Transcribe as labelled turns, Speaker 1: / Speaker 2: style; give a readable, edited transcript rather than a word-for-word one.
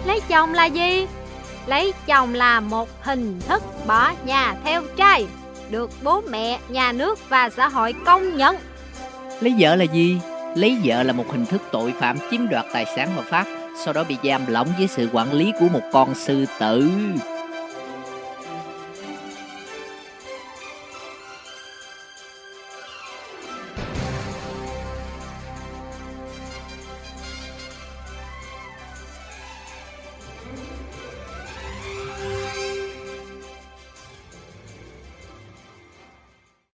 Speaker 1: Lấy chồng là gì? Lấy chồng là một hình thức bỏ nhà theo trai, được bố mẹ, nhà nước và xã hội công nhận.
Speaker 2: Lấy vợ là gì? Lấy vợ là một hình thức tội phạm chiếm đoạt tài sản hợp pháp, sau đó bị giam lỏng dưới sự quản lý của một con sư tử.